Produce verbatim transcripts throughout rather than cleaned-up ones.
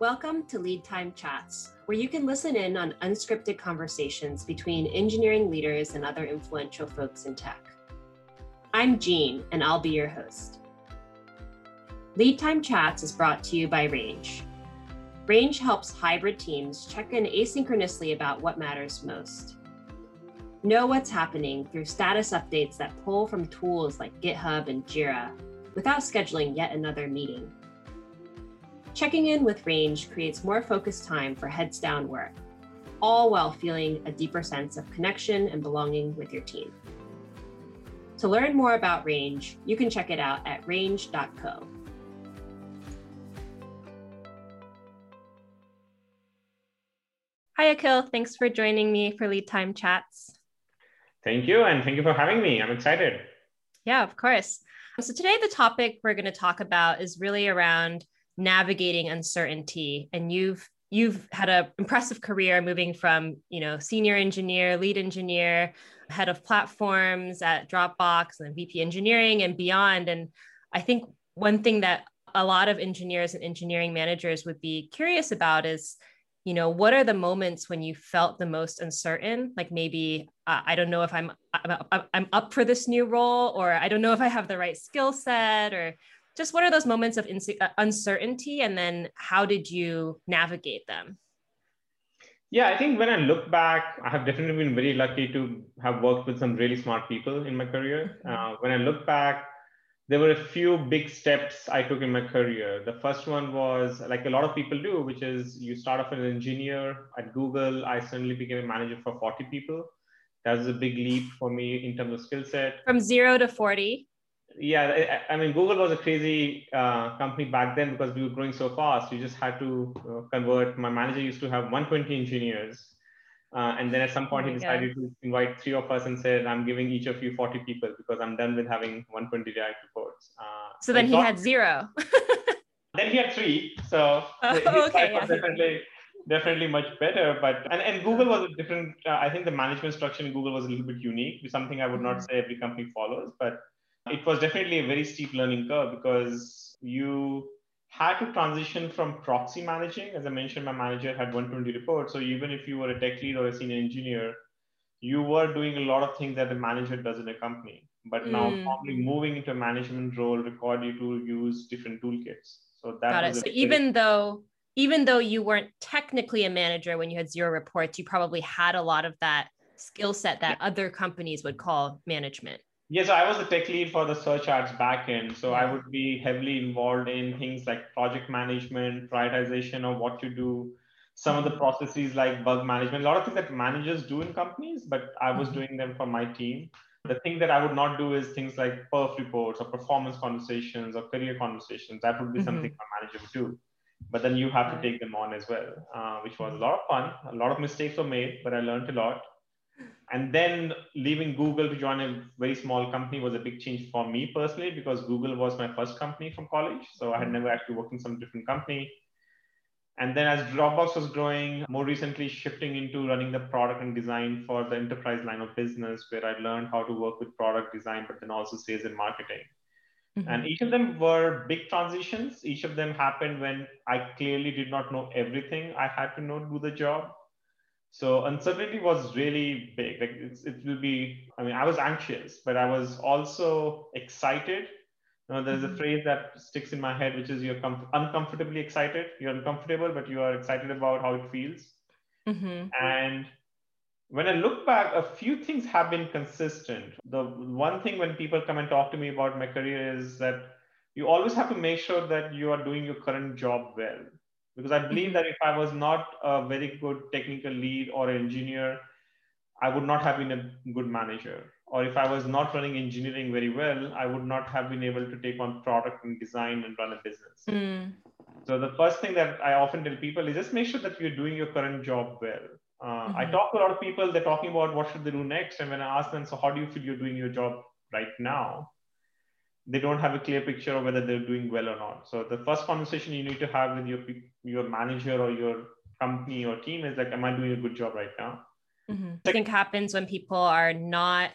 Welcome to Lead Time Chats, where you can listen in on unscripted conversations between engineering leaders and other influential folks in tech. I'm Jean, and I'll be your host. Lead Time Chats is brought to you by Range. Range helps hybrid teams check in asynchronously about what matters most. Know what's happening through status updates that pull from tools like GitHub and Jira without scheduling yet another meeting. Checking in with Range creates more focused time for heads down work, all while feeling a deeper sense of connection and belonging with your team. To learn more about Range, you can check it out at range dot co. Hi, Akhil. Thanks for joining me for Lead Time Chats. Thank you, and thank you for having me. I'm excited. Yeah, of course. So today the topic we're going to talk about is really around navigating uncertainty. And you've you've had an impressive career moving from, you know, senior engineer, lead engineer, head of platforms at Dropbox and V P engineering and beyond. And I think one thing that a lot of engineers and engineering managers would be curious about is, you know, what are the moments when you felt the most uncertain? Like maybe, uh, I don't know if I'm, I'm I'm up for this new role, or I don't know if I have the right skill set, or just what are those moments of inse- uncertainty, and then how did you navigate them? Yeah, I think when I look back, I have definitely been very lucky to have worked with some really smart people in my career. Mm-hmm. Uh, when I look back, there were a few big steps I took in my career. The first one was, like a lot of people do, which is you start off as an engineer at Google. I suddenly became a manager for forty people. That was a big leap for me in terms of skill set. From zero to forty? Yeah, I mean, Google was a crazy uh, company back then because we were growing so fast. You just had to uh, convert. My manager used to have one hundred twenty engineers. Uh, and then at some point, oh he decided God. to invite three of us and said, I'm giving each of you forty people because I'm done with having one hundred twenty direct reports. Uh, so then he had zero. Then he had three. So oh, his okay, life was yeah. definitely, definitely much better. But and, and Google was a different, uh, I think the management structure in Google was a little bit unique, something I would mm-hmm. not say every company follows. But it was definitely a very steep learning curve because you had to transition from proxy managing. As I mentioned, my manager had one hundred twenty reports. So even if you were a tech lead or a senior engineer, you were doing a lot of things that the manager does in a company. But now mm. probably moving into a management role required you to use different toolkits. So that Got was it. So even though even though you weren't technically a manager when you had zero reports, you probably had a lot of that skill set that yeah. other companies would call management. Yes, yeah, so I was the tech lead for the search ads backend. So yeah. I would be heavily involved in things like project management, prioritization of what you do, some mm-hmm. of the processes like bug management, a lot of things that managers do in companies, but I was mm-hmm. doing them for my team. The thing that I would not do is things like perf reports or performance conversations or career conversations. That would be mm-hmm. something my manager would do. But then you have to take them on as well, uh, which was a lot of fun. A lot of mistakes were made, but I learned a lot. And then leaving Google to join a very small company was a big change for me personally, because Google was my first company from college. So I had never actually worked in some different company. And then as Dropbox was growing, more recently shifting into running the product and design for the enterprise line of business, where I learned how to work with product design, but then also sales and marketing. Mm-hmm. And each of them were big transitions. Each of them happened when I clearly did not know everything I had to know to do the job. So uncertainty was really big. Like it's, it will be, I mean, I was anxious, but I was also excited. You know, there's mm-hmm. a phrase that sticks in my head, which is you're com- uncomfortably excited. You're uncomfortable, but you are excited about how it feels. Mm-hmm. And when I look back, a few things have been consistent. The one thing when people come and talk to me about my career is that you always have to make sure that you are doing your current job well. Because I believe mm-hmm. that if I was not a very good technical lead or engineer, I would not have been a good manager. Or if I was not running engineering very well, I would not have been able to take on product and design and run a business. Mm. So the first thing that I often tell people is just make sure that you're doing your current job well. Uh, mm-hmm. I talk to a lot of people, they're talking about what should they do next. And when I ask them, so how do you feel you're doing your job right now? They don't have a clear picture of whether they're doing well or not. So the first conversation you need to have with your your manager or your company or team is like, am I doing a good job right now? Mm-hmm. I think happens when people are not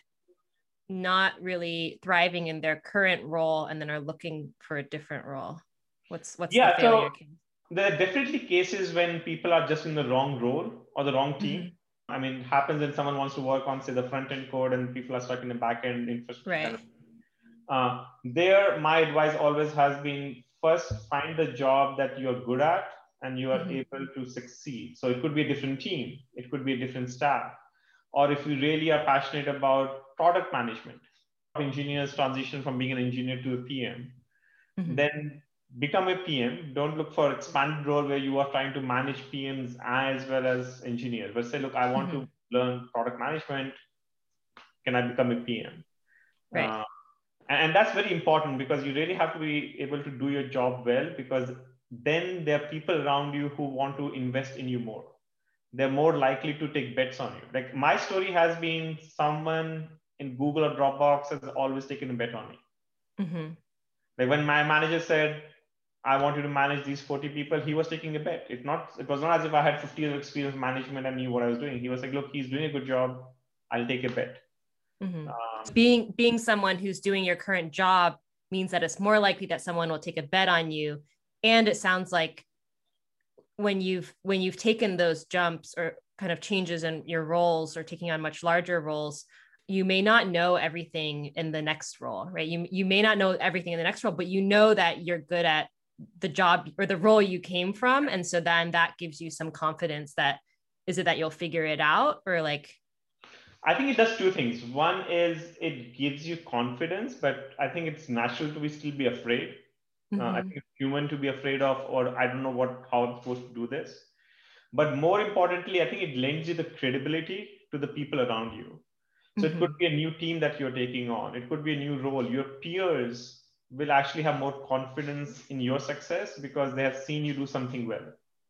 not really thriving in their current role and then are looking for a different role. What's what's yeah, the failure so case? There are definitely cases when people are just in the wrong role or the wrong team. Mm-hmm. I mean, it happens when someone wants to work on, say, the front end code and people are stuck in the back end infrastructure. Right. Uh, there, my advice always has been first find the job that you're good at and you are Mm-hmm. able to succeed. So it could be a different team, it could be a different staff. Or if you really are passionate about product management, engineers transition from being an engineer to a P M, Mm-hmm. then become a P M. Don't look for expanded role where you are trying to manage P Ms as well as engineers, but say, look, I want Mm-hmm. to learn product management. Can I become a P M? Right. Uh, and that's very important because you really have to be able to do your job well, because then there are people around you who want to invest in you more. They're more likely to take bets on you. Like my story has been someone in Google or Dropbox has always taken a bet on me. Mm-hmm. Like when my manager said, I want you to manage these forty people, he was taking a bet. It not it was not as if I had fifty years of experience in management and knew what I was doing. He was like, look, he's doing a good job. I'll take a bet. Mm-hmm. Um, being being someone who's doing your current job means that it's more likely that someone will take a bet on you. And it sounds like when you've when you've taken those jumps or kind of changes in your roles or taking on much larger roles, you may not know everything in the next role, right? You you may not know everything in the next role, but you know that you're good at the job or the role you came from. And so then that gives you some confidence that, is it that you'll figure it out, or like? I think it does two things. One is it gives you confidence, but I think it's natural to be still be afraid. Uh, I Mm-hmm. think it's human to be afraid of, or I don't know what how I'm supposed to do this. But more importantly, I think it lends you the credibility to the people around you. So it could Mm-hmm. be a new team that you're taking on. It could be a new role. Your peers will actually have more confidence in your success because they have seen you do something well.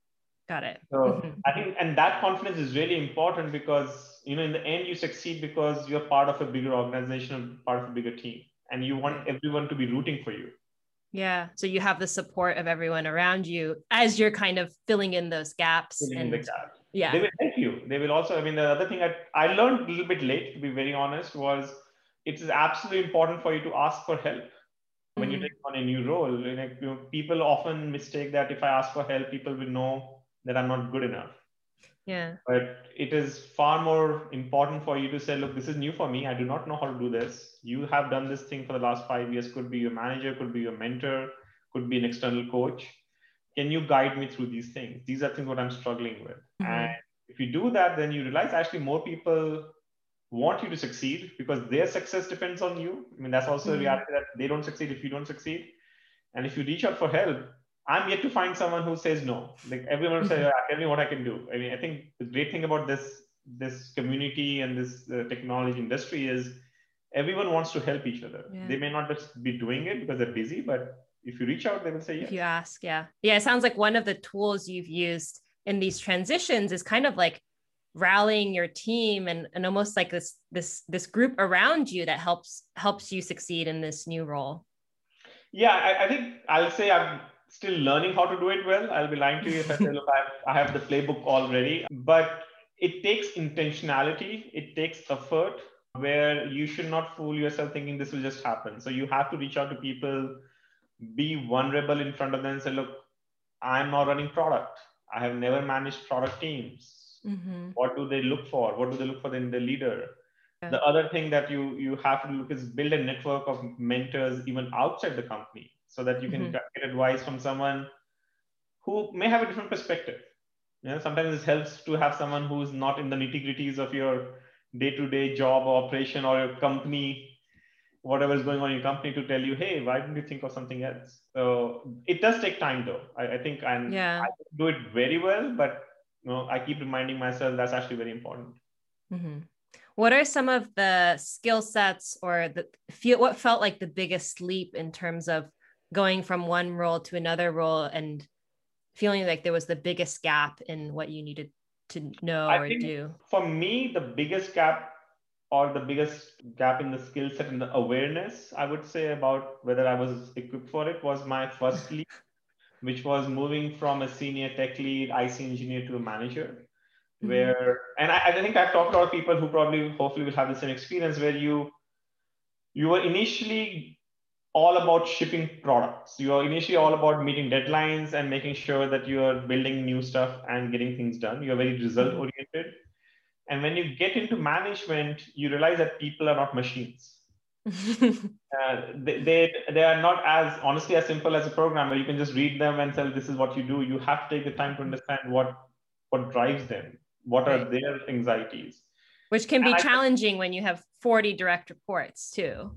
Got it. So Mm-hmm. I think, and that confidence is really important because, you know, in the end, you succeed because you're part of a bigger organization, part of a bigger team, and you want Right. everyone to be rooting for you. Yeah. So you have the support of everyone around you as you're kind of filling in those gaps. Filling in And the gap. yeah. They will help you. They will also, I mean, the other thing I, I learned a little bit late, to be very honest, was it is absolutely important for you to ask for help when you Mm-hmm. take on a new role. Like, you know, people often mistake that if I ask for help, people will know that I'm not good enough. Yeah. But it is far more important for you to say, look, this is new for me. I do not know how to do this. You have done this thing for the last five years. Could be your manager, could be your mentor, could be an external coach. Can you guide me through these things? These are things what I'm struggling with. Mm-hmm. And if you do that, then you realize actually more people want you to succeed because their success depends on you. I mean, that's also Mm-hmm. a reality that they don't succeed if you don't succeed. And if you reach out for help, I'm yet to find someone who says no. Like everyone will say, Mm-hmm. tell me what I can do. I mean, I think the great thing about this this community and this uh, technology industry is everyone wants to help each other. Yeah. They may not just be doing it because they're busy, but if you reach out, they will say yes. If you ask, yeah. Yeah, it sounds like one of the tools you've used in these transitions is kind of like rallying your team and, and almost like this this this group around you that helps helps you succeed in this new role. Yeah, I, I think I'll say I'm still learning how to do it well. I'll be lying to you if I say, look, I have, I have the playbook already. But it takes intentionality, it takes effort, where you should not fool yourself thinking this will just happen. So you have to reach out to people, be vulnerable in front of them and say, look, I'm not running product. I have never managed product teams. Mm-hmm. What do they look for? What do they look for in the leader? Yeah. The other thing that you you have to look is build a network of mentors even outside the company so that you can Mm-hmm. get advice from someone who may have a different perspective. You know, sometimes it helps to have someone who's not in the nitty gritties of your day-to-day job or operation or your company, whatever is going on in your company, to tell you, hey, why don't you think of something else? So it does take time, though. I, I think I'm, yeah. I do it very well, but you know, I keep reminding myself that's actually very important. Mm-hmm. What are some of the skill sets or the feel what felt like the biggest leap in terms of going from one role to another role and feeling like there was the biggest gap in what you needed to know I or think do? for me, the biggest gap or the biggest gap in the skill set and the awareness, I would say, about whether I was equipped for it was my first leap, which was moving from a senior tech lead I C engineer to a manager. Mm-hmm. Where, and I, I think I've talked to a lot of people who probably, hopefully, will have the same experience where you you were initially all about shipping products. You are initially all about meeting deadlines and making sure that you are building new stuff and getting things done. You're very result oriented. And when you get into management, you realize that people are not machines. uh, they, they they are not as honestly as simple as a programmer. You can just read them and tell this is what you do. You have to take the time to understand what what drives them, what are Right. their anxieties. Which can be and challenging I, when you have forty direct reports too.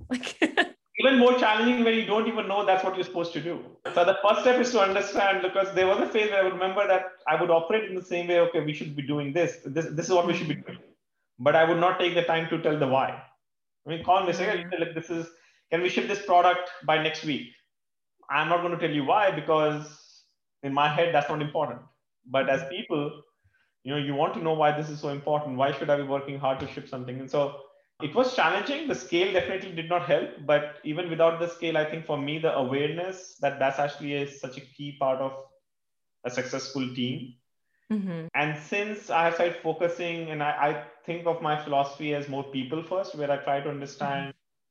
Even more challenging when you don't even know that's what you're supposed to do. So the first step is to understand, because there was a phase where I would remember that I would operate in the same way. Okay, we should be doing this. This, this is what we should be doing. But I would not take the time to tell the why. I mean, call me, say, mm-hmm. like, this is, can we ship this product by next week? I'm not going to tell you why, because in my head, that's not important. But as people, you know, you want to know why this is so important. Why should I be working hard to ship something? And so it was challenging. The scale definitely did not help. But even without the scale, I think for me, the awareness that that's actually a, such a key part of a successful team. Mm-hmm. And since I have started focusing, and I, I think of my philosophy as more people first, where I try to understand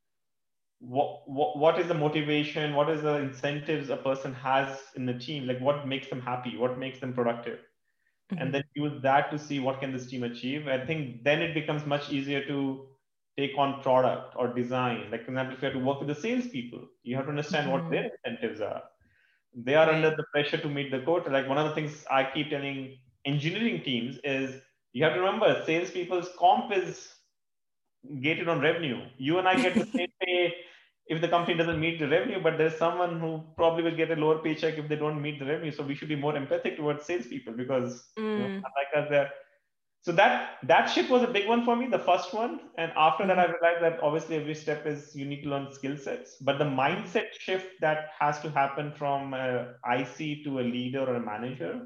mm-hmm. what, what what is the motivation, what is the incentives a person has in the team, like what makes them happy, what makes them productive, mm-hmm. and then use that to see what can this team achieve. I think then it becomes much easier to take on product or design. Like, for example, if you have to work with the salespeople, you have to understand mm-hmm. what their incentives are. They are right. under the pressure to meet the quota. Like, one of the things I keep telling engineering teams is you have to remember salespeople's comp is gated on revenue. You and I get the same pay if the company doesn't meet the revenue, but there's someone who probably will get a lower paycheck if they don't meet the revenue. So we should be more empathic towards salespeople, because mm. you know, unlike us, they're. So that that shift was a big one for me, the first one. And after mm-hmm. that, I realized that obviously every step is you need to learn skill sets. But the mindset shift that has to happen from a I C to a leader or a manager,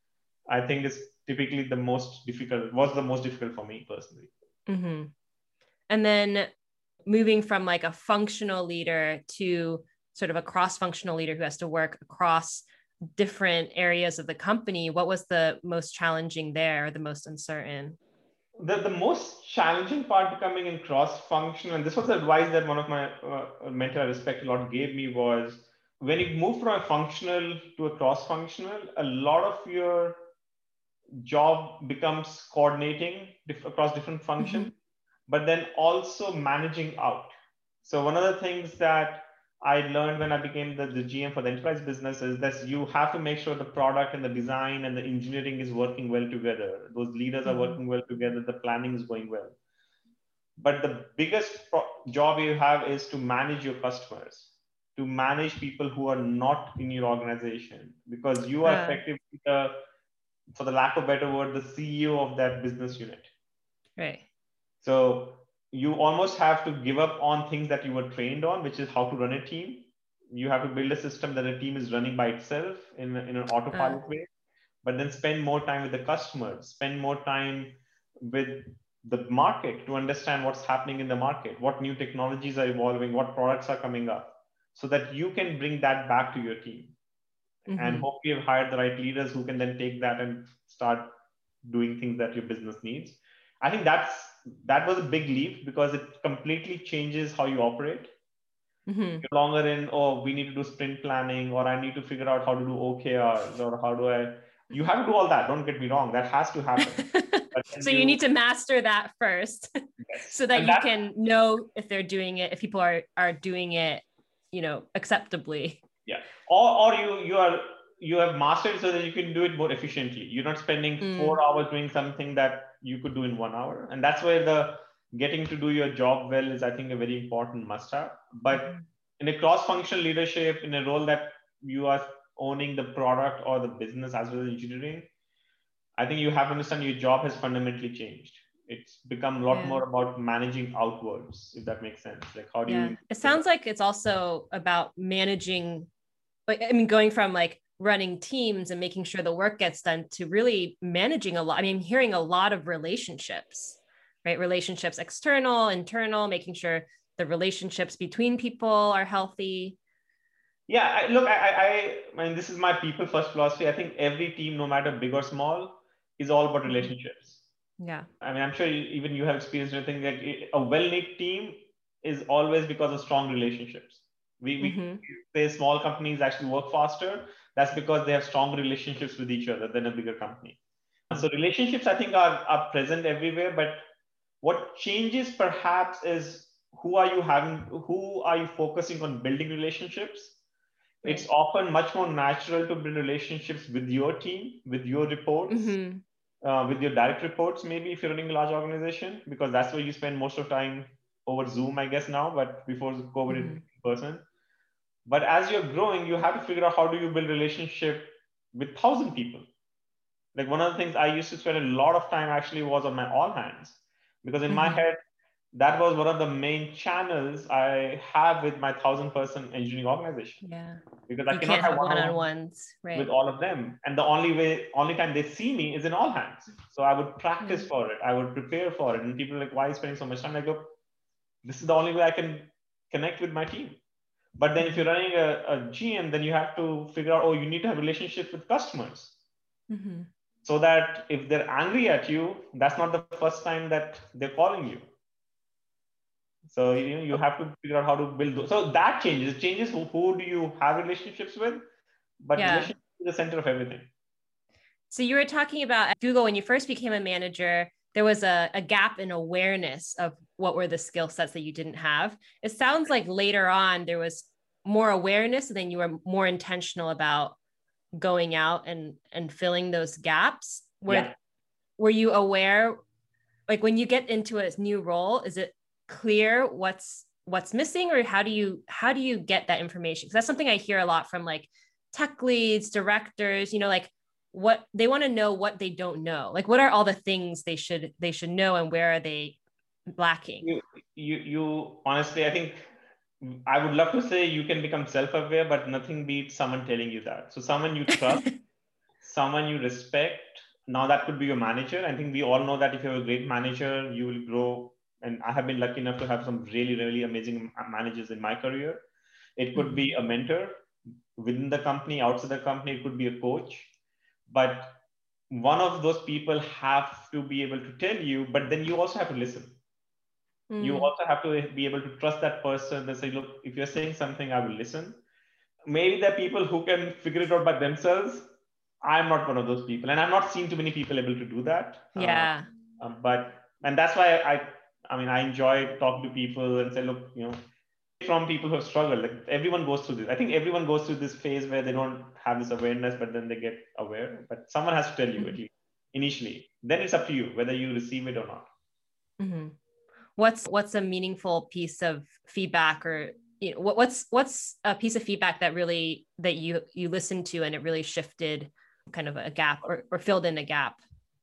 I think is typically the most difficult, was the most difficult for me personally. Mm-hmm. And then moving from like a functional leader to sort of a cross-functional leader who has to work across different areas of the company, what was the most challenging there, or the most uncertain? The, the most challenging part becoming in cross-functional, and this was the advice that one of my uh, mentor I respect a lot gave me, was when you move from a functional to a cross-functional, a lot of your job becomes coordinating diff- across different functions, mm-hmm. but then also managing out. So one of the things that I learned when I became the, the G M for the enterprise business is that you have to make sure the product and the design and the engineering is working well together. Those leaders mm-hmm. are working well together. The planning is going well. But the biggest pro- job you have is to manage your customers, to manage people who are not in your organization, because you are uh. effectively the, for the lack of a better word, the C E O of that business unit. Right. So you almost have to give up on things that you were trained on, which is how to run a team. You have to build a system that a team is running by itself in, in an autopilot uh. way, but then spend more time with the customers, spend more time with the market to understand what's happening in the market, what new technologies are evolving, what products are coming up, so that you can bring that back to your team. Mm-hmm. And hopefully you've hired the right leaders who can then take that and start doing things that your business needs. I think that's that was a big leap, because it completely changes how you operate. Mm-hmm. You're no longer in, oh, we need to do sprint planning, or I need to figure out how to do O K Rs, or how do I, you have to do all that. Don't get me wrong. That has to happen. So you, you need to master that first yes. so that and you that, can know if they're doing it, if people are, are doing it, you know, acceptably. Yeah. Or, or you, you are, you have mastered so that you can do it more efficiently. You're not spending mm. four hours doing something that you could do in one hour. And that's where the getting to do your job well is, I think, a very important must-have. But mm. in a cross-functional leadership, in a role that you are owning the product or the business as well as engineering, I think you have to understand your job has fundamentally changed. It's become a lot yeah. more about managing outwards, if that makes sense. Like, how do yeah. you? It sounds like it's also about managing, like, I mean, going from like running teams and making sure the work gets done to really managing a lot. I mean, I'm hearing a lot of relationships, right? Relationships, external, internal, making sure the relationships between people are healthy. Yeah, I, look, I, I, I mean, this is my people first philosophy. I think every team, no matter big or small, is all about relationships. Yeah. I mean, I'm sure you, even you have experienced anything like a well-knit team is always because of strong relationships. We, we Mm-hmm. say small companies actually work faster. That's because they have strong relationships with each other than a bigger company. So relationships, I think, are, are present everywhere. But what changes perhaps is who are you having, who are you focusing on building relationships? Right. It's often much more natural to build relationships with your team, with your reports, mm-hmm. uh, with your direct reports, maybe if you're running a large organization, because that's where you spend most of the time over Zoom, I guess now, but before COVID mm-hmm. in person. But as you're growing, you have to figure out how do you build relationship with thousand people. Like one of the things I used to spend a lot of time actually was on my all hands, because in mm-hmm. my head, that was one of the main channels I have with my thousand person engineering organization. Yeah. Because I you cannot can't have one-on-ones one-on-ones right. with all of them. And the only way, only time they see me is in all hands. So I would practice mm-hmm. for it. I would prepare for it. And people are like, why are you spending so much time? I go, this is the only way I can connect with my team. But then if you're running a, a G M, then you have to figure out, oh, you need to have relationships with customers. Mm-hmm. So that if they're angry at you, that's not the first time that they're calling you. So you know, you have to figure out how to build those. So that changes. It changes who, who do you have relationships with, but yeah. relationship is the center of everything. So you were talking about at Google, when you first became a manager, there was a, a gap in awareness of what were the skill sets that you didn't have. It sounds like later on there was more awareness, and then you were more intentional about going out and, and filling those gaps. Were, yeah. were you aware, like when you get into a new role, is it clear what's what's missing, or how do you how do you get that information? Because that's something I hear a lot from like tech leads, directors, you know, like what they want to know what they don't know. Like what are all the things they should they should know, and where are they lacking? You you, you honestly, I think I would love to say you can become self-aware, but nothing beats someone telling you that. So someone you trust, someone you respect. Now that could be your manager. I think we all know that if you're a great manager, you will grow. And I have been lucky enough to have some really, really amazing managers in my career. It could mm-hmm. be a mentor within the company, outside the company, it could be a coach. But one of those people have to be able to tell you, but then you also have to listen. Mm. You also have to be able to trust that person and say, look, if you're saying something, I will listen. Maybe there are people who can figure it out by themselves. I'm not one of those people. And I've not seen too many people able to do that. Yeah. Uh, um, but, and that's why I, I mean, I enjoy talking to people and say, look, you know, from people who have struggled, like everyone goes through this. I think everyone goes through this phase where they don't have this awareness, but then they get aware. But someone has to tell you mm-hmm. at least initially. Then it's up to you whether you receive it or not. Mm-hmm. What's what's a meaningful piece of feedback, or you know, what, what's what's a piece of feedback that really that you you listened to and it really shifted kind of a gap or, or filled in a gap?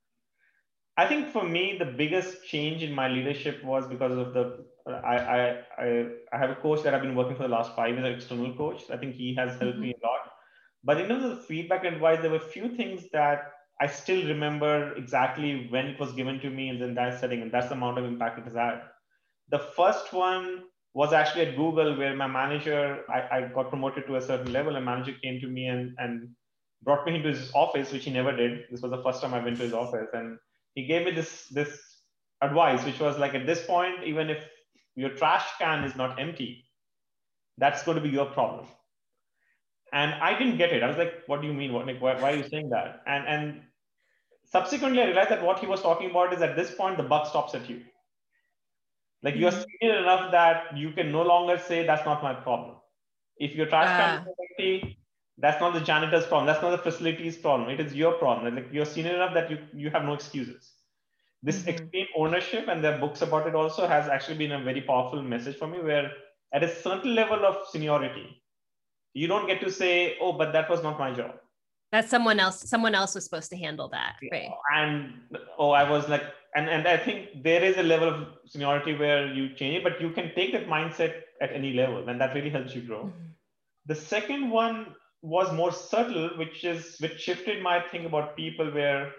I think for me, the biggest change in my leadership was because of the, I, I, I, I have a coach that I've been working for the last five years, an external coach. I think he has helped mm-hmm. me a lot. But in terms of feedback and advice, there were a few things that I still remember exactly when it was given to me and in that setting, and that's the amount of impact it has had. The first one was actually at Google, where my manager, I, I got promoted to a certain level, and manager came to me and, and brought me into his office, which he never did. This was the first time I went to his office. And he gave me this, this advice, which was like, at this point, even if your trash can is not empty, that's going to be your problem. And I didn't get it. I was like, what do you mean? What, like, why, why are you saying that? And, and subsequently, I realized that what he was talking about is at this point, the buck stops at you. Like mm-hmm. you're senior enough that you can no longer say, that's not my problem. If your trash can uh. is empty, that's not the janitor's problem. That's not the facility's problem. It is your problem. Like you're senior enough that you, you have no excuses. This mm-hmm. extreme ownership, and there are books about it also, has actually been a very powerful message for me, where at a certain level of seniority, you don't get to say, oh, but that was not my job. That's someone else. Someone else was supposed to handle that. Right. And, oh, I was like, and, and I think there is a level of seniority where you change it, but you can take that mindset at any level, and that really helps you grow. Mm-hmm. The second one was more subtle, which is, which shifted my thing about people, where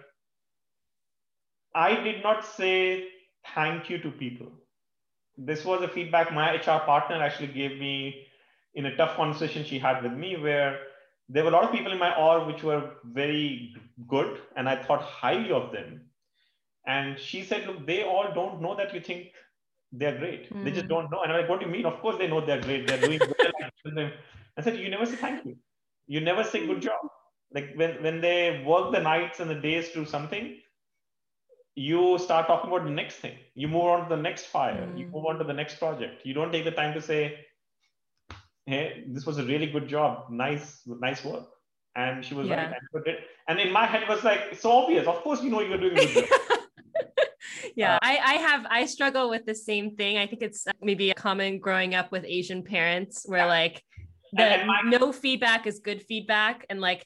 I did not say thank you to people. This was a feedback my H R partner actually gave me in a tough conversation she had with me, where there were a lot of people in my org which were very good, and I thought highly of them. And she said, look, they all don't know that you think they're great. Mm. They just don't know. And I'm like, what do you mean? Of course they know they're great. They're doing well. I said, you never say thank you. You never say good job. Like when, when they work the nights and the days to something, you start talking about the next thing. You move on to the next fire. Mm. You move on to the next project. You don't take the time to say, hey, this was a really good job. Nice, nice work. And she was yeah. right. And, it. and in my head, it was like, it's so obvious. Of course, you know you're doing a good job. Yeah, uh, I, I have, I struggle with the same thing. I think it's maybe common growing up with Asian parents where yeah. like the and, and my, no feedback is good feedback. And like,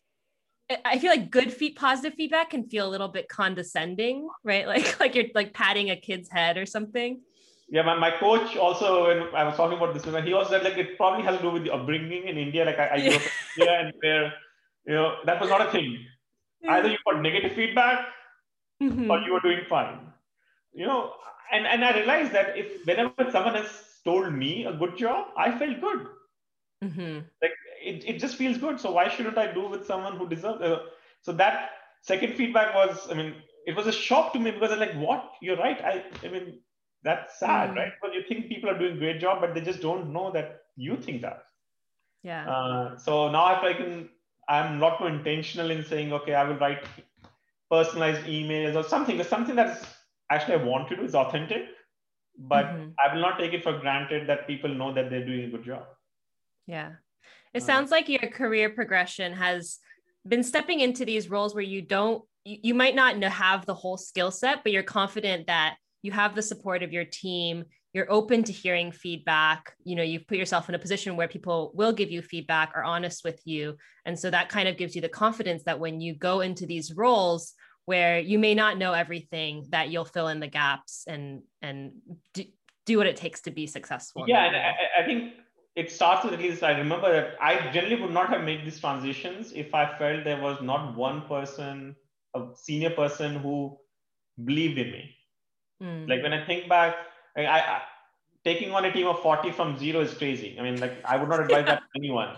I feel like good feed, positive feedback can feel a little bit condescending, right? Like, like you're like patting a kid's head or something. Yeah, my, my coach also, when I was talking about this, he also said like, it probably has to do with the upbringing in India. Like I, I grew up in India and where, you know, that was not a thing. Yeah. Either you got negative feedback mm-hmm. or you were doing fine. You know, and, and I realized that if whenever someone has told me a good job, I felt good. Mm-hmm. Like it, it just feels good. So why shouldn't I do with someone who deserves it? So that second feedback was, I mean, it was a shock to me because I'm like, what? You're right. I, I mean, that's sad, mm. right? Because you think people are doing a great job, but they just don't know that you think that. Yeah. Uh, so now if I can, I'm a lot more intentional in saying, okay, I will write personalized emails or something, something that's actually I want to do is authentic, but mm-hmm. I will not take it for granted that people know that they're doing a good job. Yeah. It uh, sounds like your career progression has been stepping into these roles where you don't, you, you might not know, have the whole skill set, but you're confident that you have the support of your team. You're open to hearing feedback. You know, you've put yourself in a position where people will give you feedback, are honest with you. And so that kind of gives you the confidence that when you go into these roles where you may not know everything, that you'll fill in the gaps and and do, do what it takes to be successful. Yeah, and I, I think it starts with, at least I remember that I generally would not have made these transitions if I felt there was not one person, a senior person who believed in me. Mm. Like when I think back, I, I taking on a team of forty from zero is crazy. I mean, like I would not advise that to anyone.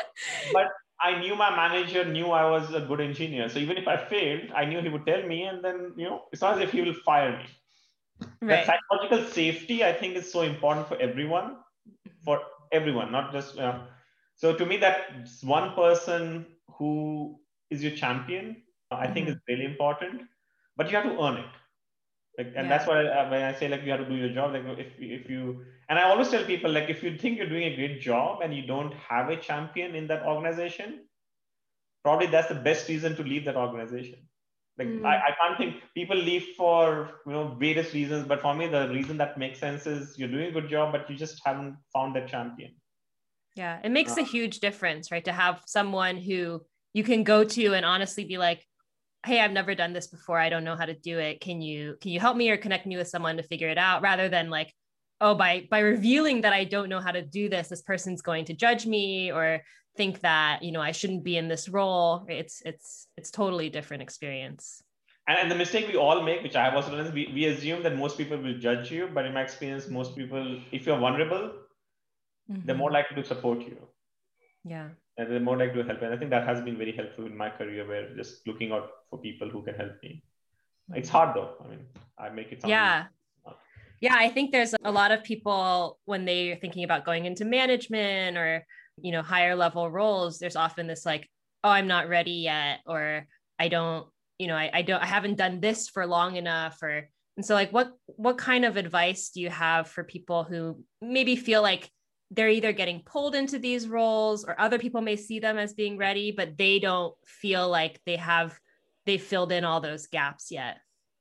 But I knew my manager knew I was a good engineer. So even if I failed, I knew he would tell me, and then, you know, it's not as if he will fire me. Right. The psychological safety, I think, is so important for everyone, for everyone, not just, uh, so to me, that one person who is your champion, I think mm-hmm. is really important, but you have to earn it. Like, and yeah. that's why I, when I say like you have to do your job, like if if you, and I always tell people like if you think you're doing a great job and you don't have a champion in that organization, probably that's the best reason to leave that organization. Like mm. I, I can't think people leave for you know various reasons, but for me the reason that makes sense is you're doing a good job, but you just haven't found that champion. Yeah, it makes uh, a huge difference, right? To have someone who you can go to and honestly be like, hey, I've never done this before. I don't know how to do it. Can you, can you help me or connect me with someone to figure it out, rather than like, oh, by, by revealing that I don't know how to do this, this person's going to judge me or think that, you know, I shouldn't be in this role. It's, it's, it's totally different experience. And, and the mistake we all make, which I have also done, is we, we assume that most people will judge you. But in my experience, most people, if you're vulnerable, mm-hmm. they're more likely to support you. Yeah. And they're more likely to help. And I think that has been very helpful in my career, where just looking out for people who can help me. It's hard though. I mean, I make it sound yeah. Yeah, I think there's a lot of people when they're thinking about going into management or, you know, higher level roles, there's often this like, oh, I'm not ready yet, or I don't, you know, I, I don't, I haven't done this for long enough. Or, and so like, what, what kind of advice do you have for people who maybe feel like they're either getting pulled into these roles, or other people may see them as being ready, but they don't feel like they have, they filled in all those gaps yet?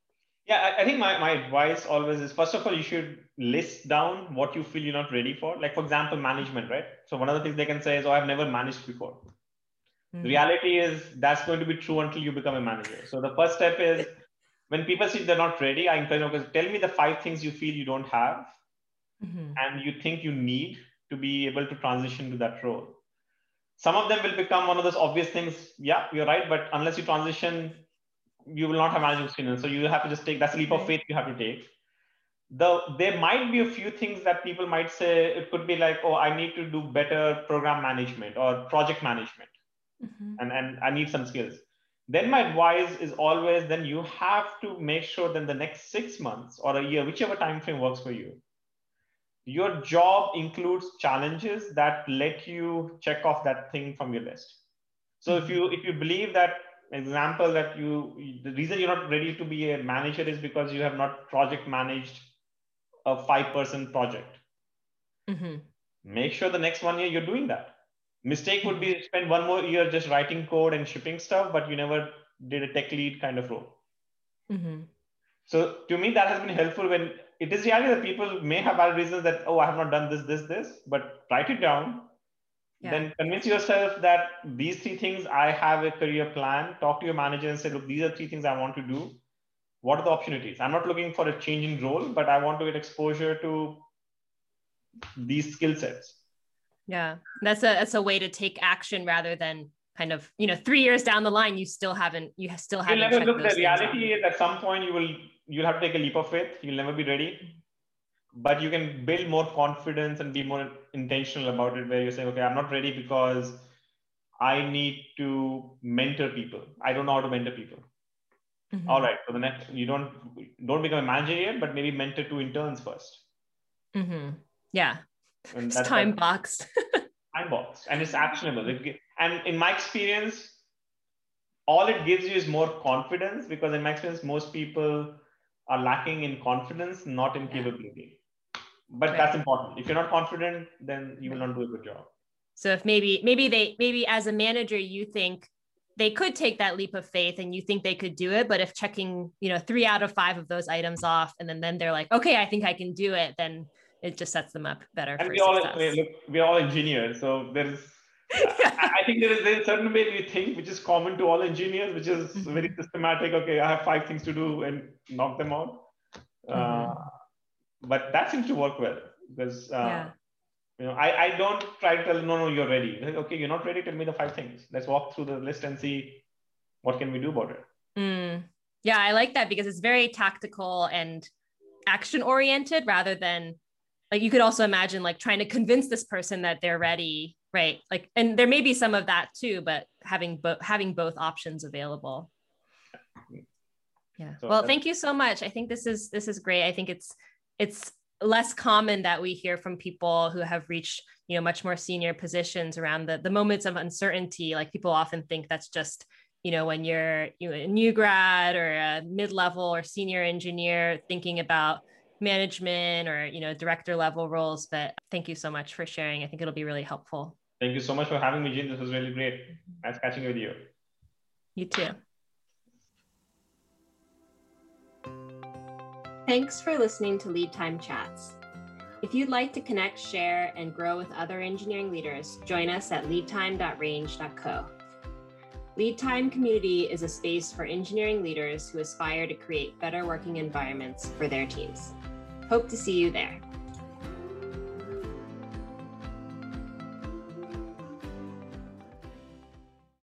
Yeah, I think my, my advice always is, first of all, you should list down what you feel you're not ready for. Like, for example, management, right? So one of the things they can say is, oh, I've never managed before. Mm-hmm. The reality is that's going to be true until you become a manager. So the first step is, when people say they're not ready, I encourage them, tell me the five things you feel you don't have mm-hmm. and you think you need to be able to transition to that role. Some of them will become one of those obvious things. Yeah, you're right. But unless you transition, you will not have management experience. So you have to just take, that's a leap of faith you have to take. The, there might be a few things that people might say. It could be like, oh, I need to do better program management or project management. Mm-hmm. and, and I need some skills. Then my advice is always, then you have to make sure that the next six months or a year, whichever time frame works for you, your job includes challenges that let you check off that thing from your list. So if you if you believe that example that you the reason you're not ready to be a manager is because you have not project managed a five person project. Mm-hmm. Make sure the next one year you're doing that. Mistake would be spend one more year just writing code and shipping stuff, but you never did a tech lead kind of role. Mm-hmm. So to me, that has been helpful when it is reality that people may have valid reasons that, oh, I have not done this, this, this, but write it down. Yeah. Then convince yourself that these three things, I have a career plan. Talk to your manager and say, look, these are three things I want to do. What are the opportunities? I'm not looking for a change in role, but I want to get exposure to these skill sets. Yeah, that's a that's a way to take action rather than kind of, you know, three years down the line, you still haven't, you still haven't. You'll never look, the reality is at some point you will, you'll have to take a leap of faith. You'll never be ready, but you can build more confidence and be more intentional about it, where you're saying, okay, I'm not ready because I need to mentor people. I don't know how to mentor people. Mm-hmm. All right. So the next, you don't, don't become a manager yet, but maybe mentor two interns first. Mm-hmm. Yeah. And it's time boxed. Time boxed, and it's actionable. It, and in my experience, all it gives you is more confidence, because in my experience, most people are lacking in confidence, not in capability. But right. That's important. If you're not confident, then you will not do a good job. So if maybe, maybe they, maybe as a manager, you think they could take that leap of faith and you think they could do it, but if checking, you know, three out of five of those items off, and then, then they're like, okay, I think I can do it, then it just sets them up better. And for we all, success. Look, we're all engineers. So there's, I think there is, there is a certain way we think, which is common to all engineers, which is mm-hmm. very systematic. Okay, I have five things to do and knock them out. Mm-hmm. Uh, but that seems to work well, because uh, yeah. you know, I, I don't try to tell them, no, no, you're ready. Like, okay, you're not ready. Tell me the five things. Let's walk through the list and see what can we do about it. Mm. Yeah, I like that, because it's very tactical and action oriented rather than, like, you could also imagine like trying to convince this person that they're ready, right? Like, and there may be some of that too, but having both having both options available. Yeah. So well, thank you so much. I think this is this is great. I think it's it's less common that we hear from people who have reached, you know, much more senior positions around the the moments of uncertainty. Like, people often think that's just, you know, when you're you know, a new grad or a mid-level or senior engineer thinking about management or, you know, director level roles. But thank you so much for sharing. I think it'll be really helpful. Thank you so much for having me, Jean. This was really great. Nice catching with you. You too. Thanks for listening to Lead Time Chats. If you'd like to connect, share, and grow with other engineering leaders, join us at lead time dot range dot co. Lead Time Community is a space for engineering leaders who aspire to create better working environments for their teams. Hope to see you there.